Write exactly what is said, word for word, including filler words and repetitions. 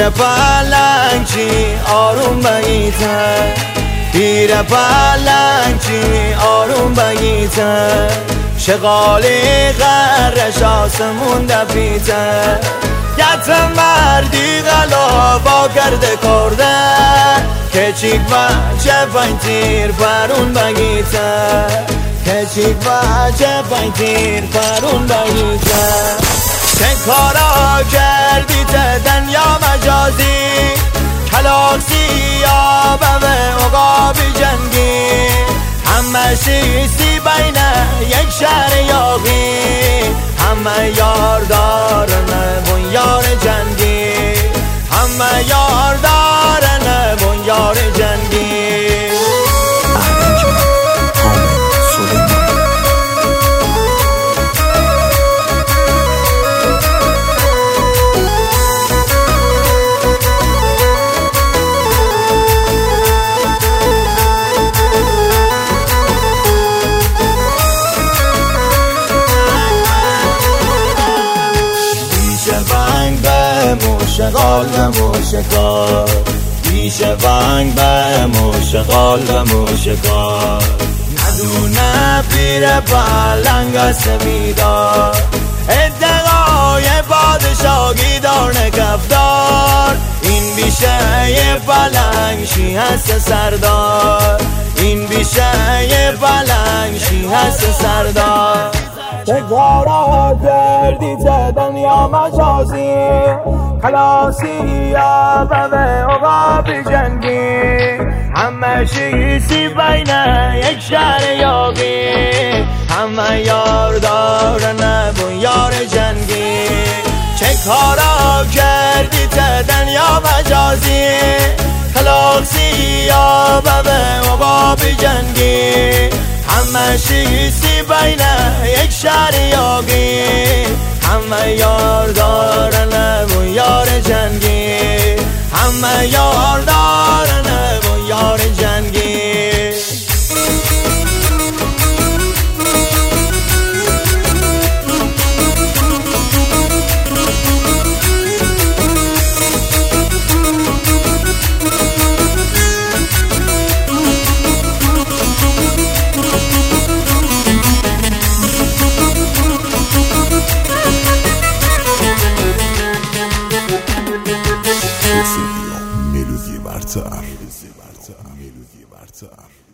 پیر پلنگچی آروم بگیته، پیر پلنگچی آروم بگیته، شغالی غرش آسمون دفیته، گت مردی غلابا کرده کرده، کچیک و چه پنج تیر پرون بگیته، کچیک و چه پنج تیر پرون بگیته. چه کارا کردی ته دنیا مجازی، کلاکسی یا به عقابی جنگی، همه شیستی بین یک شهر یاقی، همه یار دارن بون جنگی، همه یار دارن بون یار جنگی. موشقال و موشکار، پیش ونگ به موشقال و موشکار، ندونه پیر پلنگ است بیدار، ادعای پادشاهی دار نگهدار، این بیشه پلنگشی هست سردار، این بیشه پلنگشی هست سردار. چه کارا کردی ته دنیا مجازی، کلاسی یا به عقابی جنگی، همه شیسی بین یک شهر یاقی، همه یار دارن بون یار جنگی. چه کارا کردی ته دنیا مجازی، کلاسی یا به عقابی جنگی، همه شیسی بین یک شهر یاقی، همه یار دارن بون یار جنگی، همه یار دارن بون یار جنگی. Melodie Bartar. Melodie Bartar.